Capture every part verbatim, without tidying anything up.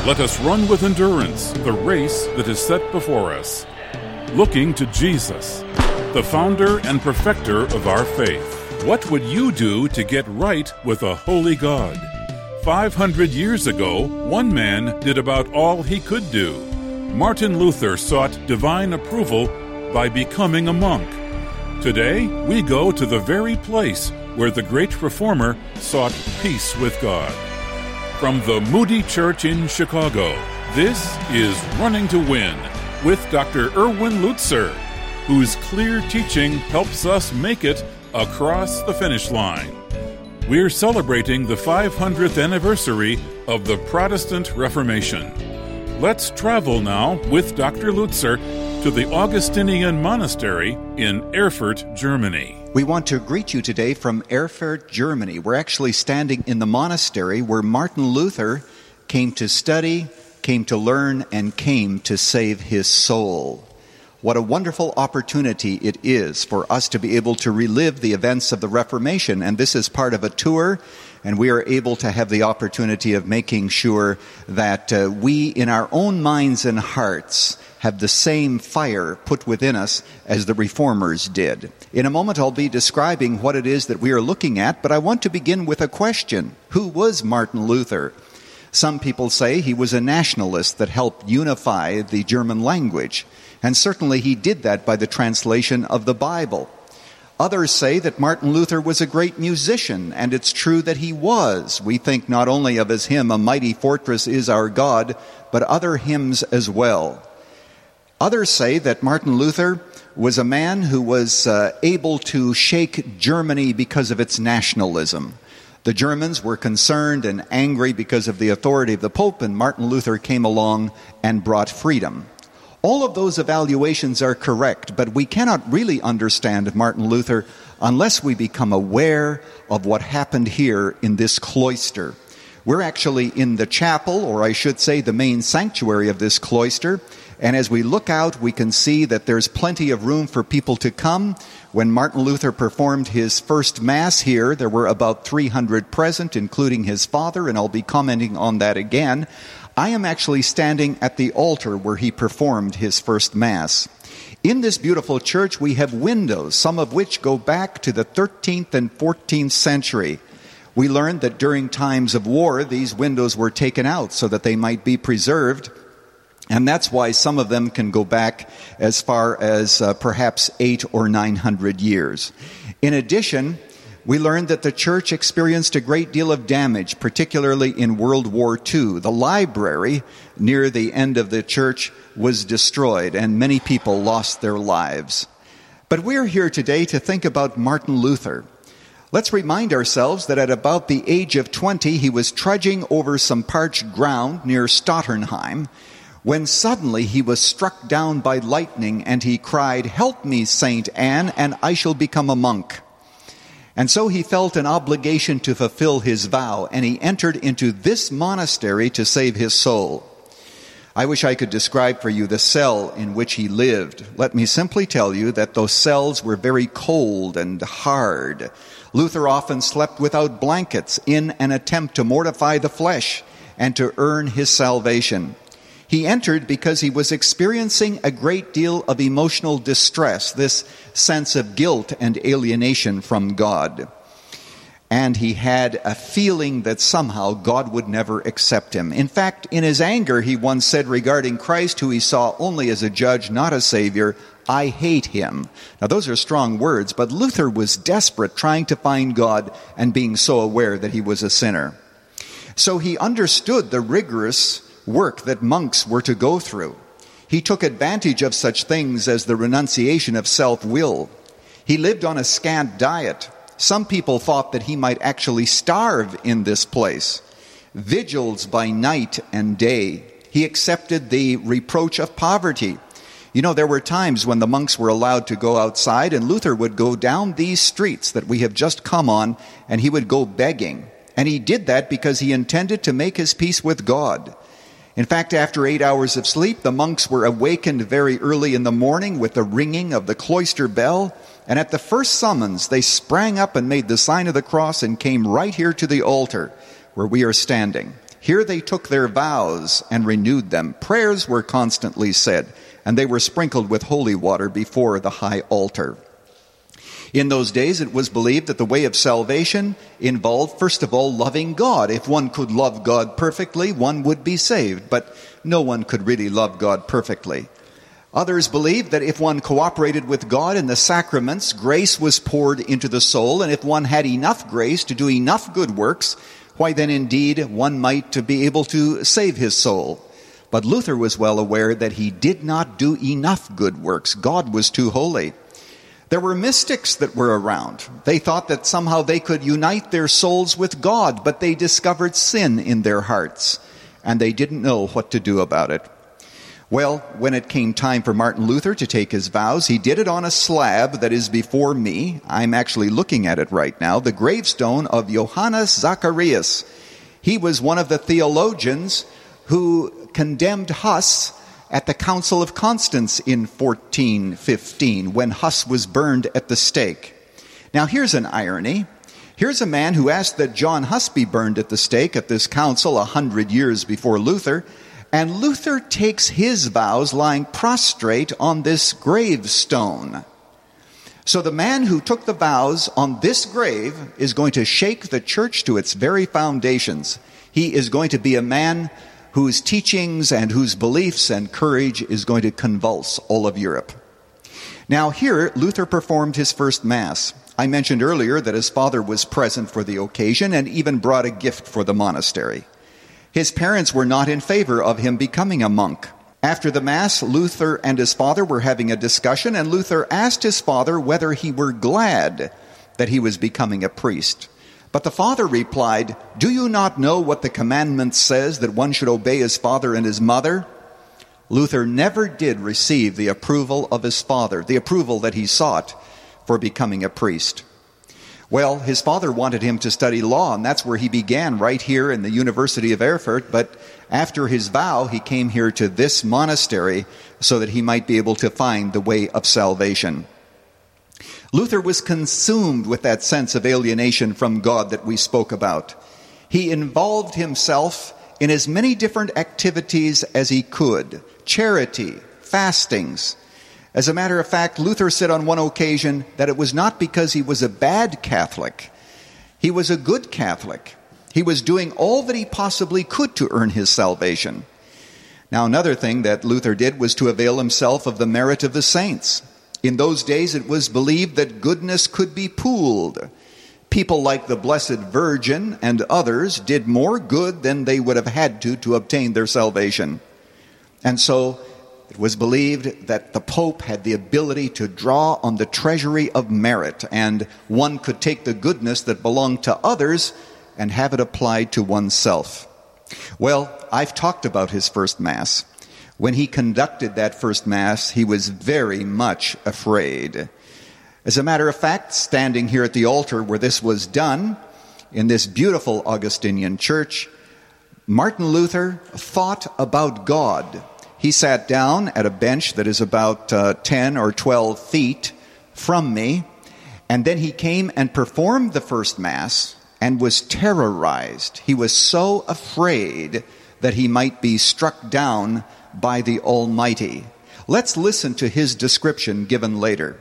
Let us run with endurance the race that is set before us, looking to Jesus, the founder and perfecter of our faith. What would you do to get right with a holy God? Five hundred years ago, one man did about all he could do. Martin Luther sought divine approval by becoming a monk. Today, we go to the very place where the great reformer sought peace with God. From the Moody Church in Chicago, this is Running to Win with Doctor Erwin Lutzer, whose clear teaching helps us make it across the finish line. We're celebrating the five hundredth anniversary of the Protestant Reformation. Let's travel now with Doctor Lutzer to the Augustinian Monastery in Erfurt, Germany. We want to greet you today from Erfurt, Germany. We're actually standing in the monastery where Martin Luther came to study, came to learn, and came to save his soul. What a wonderful opportunity it is for us to be able to relive the events of the Reformation. And this is part of a tour, and we are able to have the opportunity of making sure that uh, we, in our own minds and hearts, have the same fire put within us as the Reformers did. In a moment, I'll be describing what it is that we are looking at, but I want to begin with a question. Who was Martin Luther? Some people say he was a nationalist that helped unify the German language, and certainly he did that by the translation of the Bible. Others say that Martin Luther was a great musician, and it's true that he was. We think not only of his hymn, "A Mighty Fortress is Our God," but other hymns as well. Others say that Martin Luther was a man who was uh, able to shake Germany because of its nationalism. The Germans were concerned and angry because of the authority of the Pope, and Martin Luther came along and brought freedom. All of those evaluations are correct, but we cannot really understand Martin Luther unless we become aware of what happened here in this cloister. We're actually in the chapel, or I should say the main sanctuary of this cloister, and as we look out, we can see that there's plenty of room for people to come. When Martin Luther performed his first Mass here, there were about three hundred present, including his father, and I'll be commenting on that again. I am actually standing at the altar where he performed his first Mass. In this beautiful church, we have windows, some of which go back to the thirteenth and fourteenth century. We learned that during times of war, these windows were taken out so that they might be preserved. And that's why some of them can go back as far as uh, perhaps eight or nine hundred years. In addition, we learned that the church experienced a great deal of damage, particularly in World War Two. The library near the end of the church was destroyed, and many people lost their lives. But we're here today to think about Martin Luther. Let's remind ourselves that at about the age of twenty, he was trudging over some parched ground near Stotternheim, when suddenly he was struck down by lightning, and he cried, "Help me, Saint Anne, and I shall become a monk." And so he felt an obligation to fulfill his vow, and he entered into this monastery to save his soul. I wish I could describe for you the cell in which he lived. Let me simply tell you that those cells were very cold and hard. Luther often slept without blankets in an attempt to mortify the flesh and to earn his salvation. He entered because he was experiencing a great deal of emotional distress, this sense of guilt and alienation from God. And he had a feeling that somehow God would never accept him. In fact, in his anger, he once said regarding Christ, who he saw only as a judge, not a savior, "I hate him." Now, those are strong words, but Luther was desperate, trying to find God and being so aware that he was a sinner. So he understood the rigorous work that monks were to go through. He took advantage of such things as the renunciation of self-will. He lived on a scant diet. Some people thought that he might actually starve in this place. Vigils by night and day. He accepted the reproach of poverty. You know, there were times when the monks were allowed to go outside, and Luther would go down these streets that we have just come on, and he would go begging. And he did that because he intended to make his peace with God. In fact, after eight hours of sleep, the monks were awakened very early in the morning with the ringing of the cloister bell, and at the first summons, they sprang up and made the sign of the cross and came right here to the altar where we are standing. Here they took their vows and renewed them. Prayers were constantly said, and they were sprinkled with holy water before the high altar. In those days, it was believed that the way of salvation involved, first of all, loving God. If one could love God perfectly, one would be saved, but no one could really love God perfectly. Others believed that if one cooperated with God in the sacraments, grace was poured into the soul, and if one had enough grace to do enough good works, why then indeed one might be able to save his soul. But Luther was well aware that he did not do enough good works. God was too holy. There were mystics that were around. They thought that somehow they could unite their souls with God, but they discovered sin in their hearts, and they didn't know what to do about it. Well, when it came time for Martin Luther to take his vows, he did it on a slab that is before me. I'm actually looking at it right now, the gravestone of Johannes Zacharias. He was one of the theologians who condemned Huss at the Council of Constance in fourteen fifteen, when Huss was burned at the stake. Now here's an irony. Here's a man who asked that John Huss be burned at the stake at this council a hundred years before Luther, and Luther takes his vows lying prostrate on this gravestone. So the man who took the vows on this grave is going to shake the church to its very foundations. He is going to be a man whose teachings and whose beliefs and courage is going to convulse all of Europe. Now here, Luther performed his first Mass. I mentioned earlier that his father was present for the occasion and even brought a gift for the monastery. His parents were not in favor of him becoming a monk. After the Mass, Luther and his father were having a discussion, and Luther asked his father whether he were glad that he was becoming a priest. But the father replied, "Do you not know what the commandment says, that one should obey his father and his mother?" Luther never did receive the approval of his father, the approval that he sought for becoming a priest. Well, his father wanted him to study law, and that's where he began, right here in the University of Erfurt. But after his vow, he came here to this monastery so that he might be able to find the way of salvation. Luther was consumed with that sense of alienation from God that we spoke about. He involved himself in as many different activities as he could. Charity, fastings. As a matter of fact, Luther said on one occasion that it was not because he was a bad Catholic. He was a good Catholic. He was doing all that he possibly could to earn his salvation. Now, another thing that Luther did was to avail himself of the merit of the saints. In those days, it was believed that goodness could be pooled. People like the Blessed Virgin and others did more good than they would have had to to obtain their salvation. And so it was believed that the Pope had the ability to draw on the treasury of merit, and one could take the goodness that belonged to others and have it applied to oneself. Well, I've talked about his first Mass. When he conducted that first Mass, he was very much afraid. As a matter of fact, standing here at the altar where this was done, in this beautiful Augustinian church, Martin Luther thought about God. He sat down at a bench that is about uh, ten or twelve feet from me, and then he came and performed the first Mass and was terrorized. He was so afraid that he might be struck down by the Almighty. Let's listen to his description given later.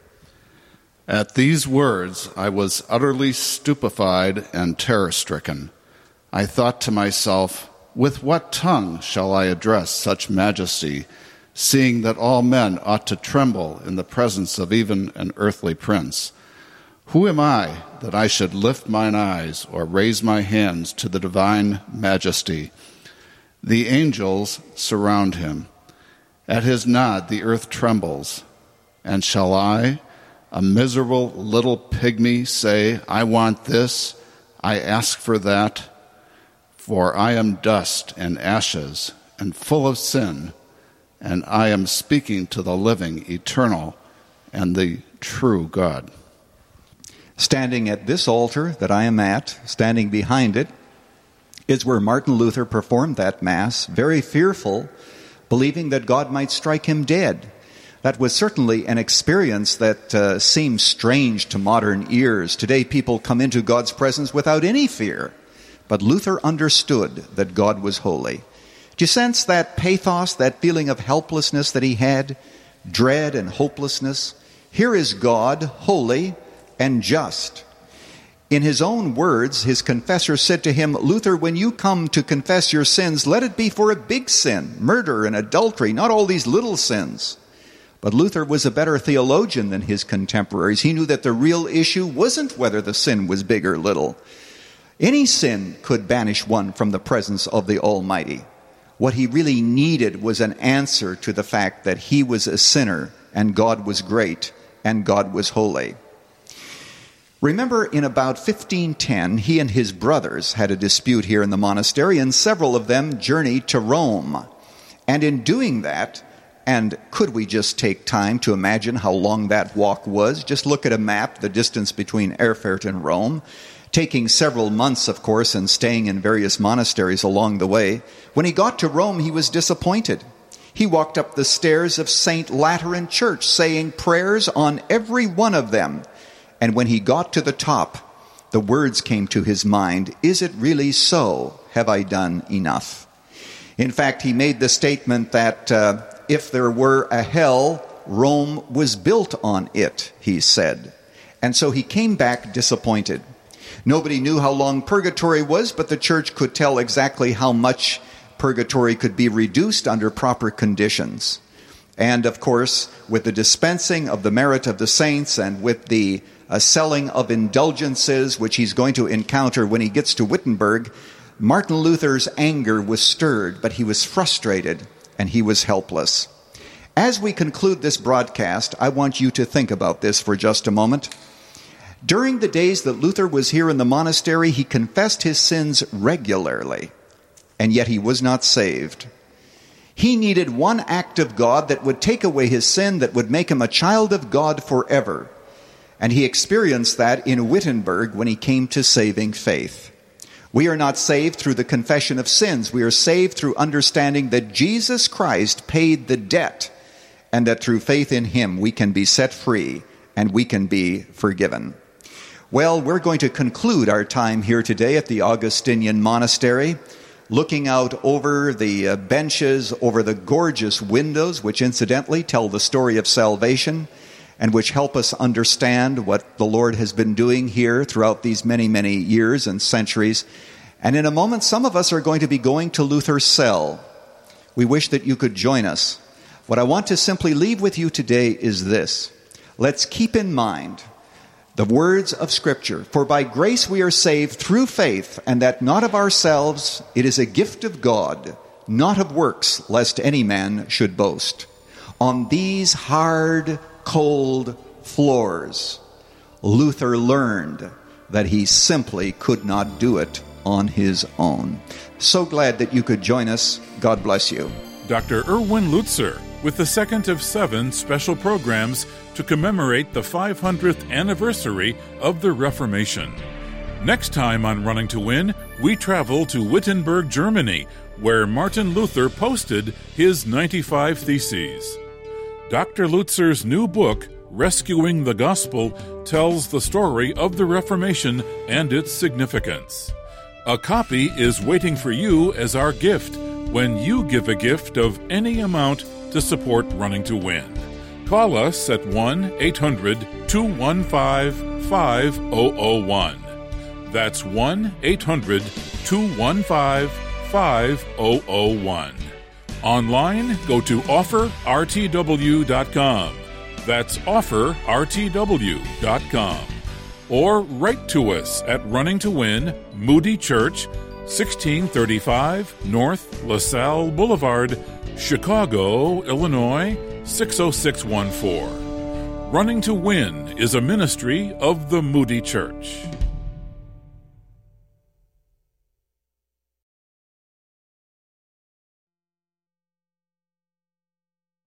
At these words, I was utterly stupefied and terror-stricken. I thought to myself, with what tongue shall I address such majesty, seeing that all men ought to tremble in the presence of even an earthly prince? Who am I that I should lift mine eyes or raise my hands to the divine majesty? The angels surround him. At his nod the earth trembles. And shall I, a miserable little pygmy, say, I want this, I ask for that? For I am dust and ashes and full of sin, and I am speaking to the living, eternal, and the true God. Standing at this altar that I am at, standing behind it, is where Martin Luther performed that Mass, very fearful, believing that God might strike him dead. That was certainly an experience that uh, seems strange to modern ears. Today people come into God's presence without any fear. but Luther understood that God was holy. Do you sense that pathos, that feeling of helplessness that he had? Dread and hopelessness? Here is God, holy and just. In his own words, his confessor said to him, Luther, when you come to confess your sins, let it be for a big sin, murder and adultery, not all these little sins. But Luther was a better theologian than his contemporaries. He knew that the real issue wasn't whether the sin was big or little. Any sin could banish one from the presence of the Almighty. What he really needed was an answer to the fact that he was a sinner and God was great and God was holy. Remember, in about fifteen ten, he and his brothers had a dispute here in the monastery, and several of them journeyed to Rome. And in doing that, and could we just take time to imagine how long that walk was? Just look at a map, the distance between Erfurt and Rome, taking several months, of course, and staying in various monasteries along the way. When he got to Rome, he was disappointed. He walked up the stairs of Saint Lateran Church, saying prayers on every one of them. And when he got to the top, the words came to his mind, is it really so? Have I done enough? In fact, he made the statement that uh, if there were a hell, Rome was built on it, he said. And so he came back disappointed. Nobody knew how long purgatory was, but the church could tell exactly how much purgatory could be reduced under proper conditions. And of course, with the dispensing of the merit of the saints and with the uh, selling of indulgences, which he's going to encounter when he gets to Wittenberg, Martin Luther's anger was stirred, but he was frustrated and he was helpless. As we conclude this broadcast, I want you to think about this for just a moment. During the days that Luther was here in the monastery, he confessed his sins regularly, and yet he was not saved. He needed one act of God that would take away his sin, that would make him a child of God forever. And he experienced that in Wittenberg when he came to saving faith. We are not saved through the confession of sins. We are saved through understanding that Jesus Christ paid the debt, and that through faith in him we can be set free and we can be forgiven. Well, we're going to conclude our time here today at the Augustinian Monastery, looking out over the uh, benches, over the gorgeous windows, which incidentally tell the story of salvation and which help us understand what the Lord has been doing here throughout these many, many years and centuries. And in a moment, some of us are going to be going to Luther's cell. We wish that you could join us. What I want to simply leave with you today is this. Let's keep in mind the words of Scripture. For by grace we are saved through faith, and that not of ourselves, it is a gift of God, not of works, lest any man should boast. On these hard, cold floors, Luther learned that he simply could not do it on his own. So glad that you could join us. God bless you. Doctor Erwin Lutzer, with the second of seven special programs to commemorate the five hundredth anniversary of the Reformation. Next time on Running to Win, we travel to Wittenberg, Germany, where Martin Luther posted his ninety-five Theses. Doctor Lutzer's new book, Rescuing the Gospel, tells the story of the Reformation and its significance. A copy is waiting for you as our gift when you give a gift of any amount to support Running to Win. Call us at one eight hundred two one five five zero zero one. That's one eight hundred two one five five zero zero one. Online, go to offer r t w dot com. That's offer r t w dot com. Or write to us at Running to Win, Moody Church, sixteen thirty-five North LaSalle Boulevard, Chicago, Illinois, six oh six one four. Running to Win is a ministry of the Moody Church.